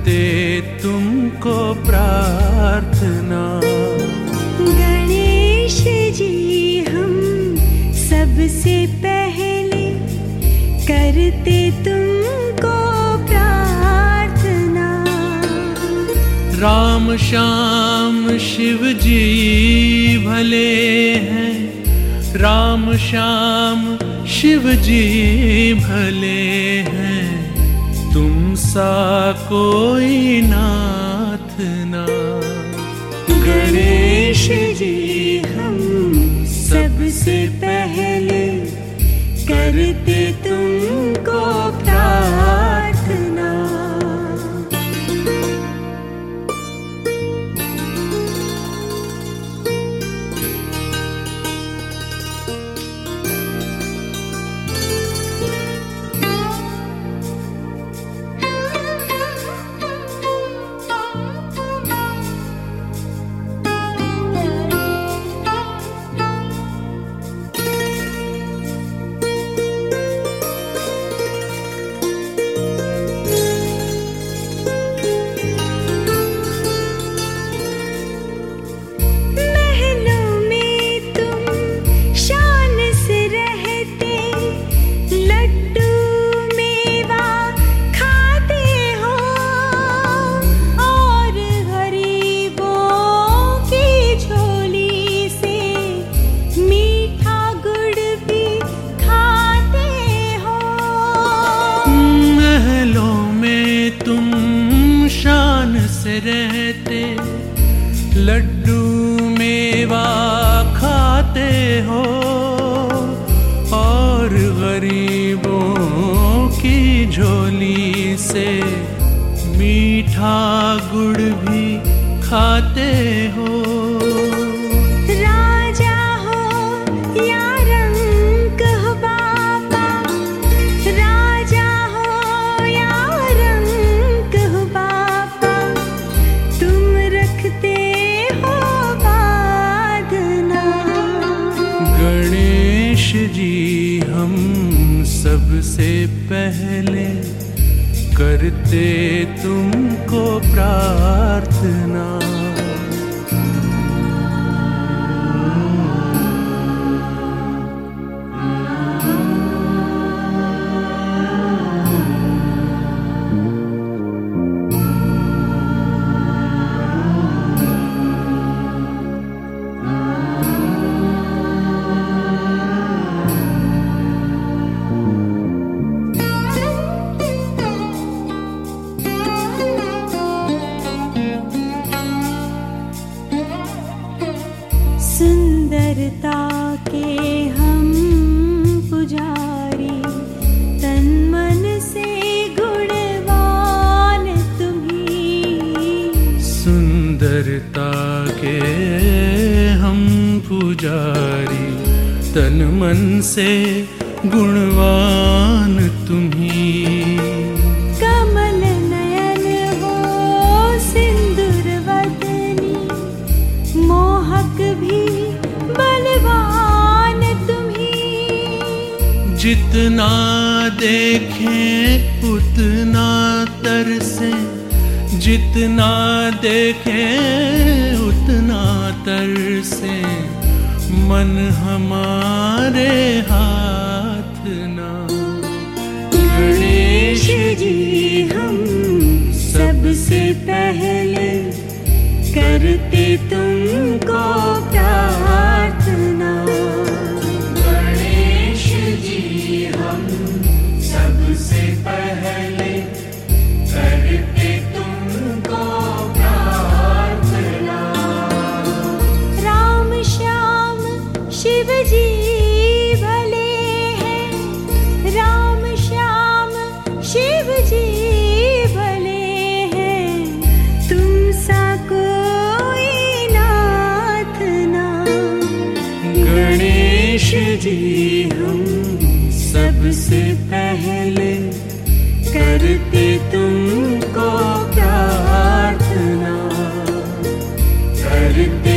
करते तुमको प्रार्थना। गणेश जी हम सबसे पहले करते तुमको प्रार्थना। राम श्याम शिव जी भले हैं, राम श्याम शिव जी भले हैं, तुम सा कोई नाथ ना। गणेश जी हम सबसे पहले करते तुमको प्रार्थना। रहते लड्डू मेवा खाते हो, और गरीबों की झोली से मीठा गुड़ भी खाते हो। राजा हो या रंक हो बाबा, राजा हो या रंक हो बाबा, तुम रखते हो बादना। गणेश जी हम सबसे पहले करते तुमको प्रार्थना। सुंदरता के हम पुजारी, तन मन से गुणवान तुम्ही। सुंदरता के हम पुजारी, तन मन से गुणवान तुम्ही। कमल नयन हो सिंदूर वदनी, मोहक भी बलवान तुम्ही। जितना देखें उतना तरसे, जितना देखें उतना तरसे, मन हमारे हाथ ना। गणेश जी हम सबसे पहले करते तुमको प्रार्थना। गणेश जी हम सबसे पहले करते तुमको प्रार्थना। राम श्याम शिव जी भले हैं, राम श्याम शिव जी भले हैं, तुम सा कोई नाथ ना। गणेश जी हम सबसे पहले करते तुमको प्रार्थना। करते